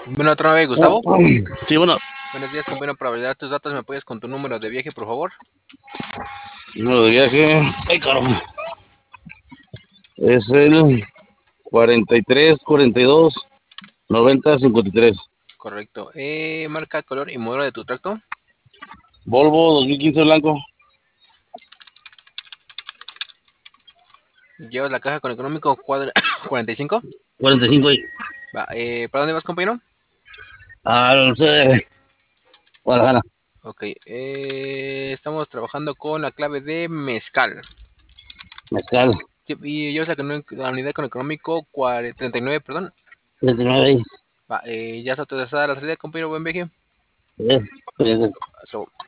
Bueno, otra vez, Gustavo. Sí, bueno, Buenos días, compañero. Para validar tus datos, ¿me puedes con tu número de viaje, por favor? número de viaje. Ay, caramba. Es el 43 42 90 53. Correcto. Marca, color y modelo de tu tracto. Volvo 2015 blanco. Llevas la caja con económico cuadra 45. 45 ahí. Va, ¿para dónde vas, compañero? Al Guadalajara. Ok, estamos trabajando con la clave de mezcal. Mezcal. Y llevas la unidad con económico 39, perdón. 39 ahí. Va, ya está autorizada la salida, compañero. Buen viaje. Sí, sí. Hasta luego.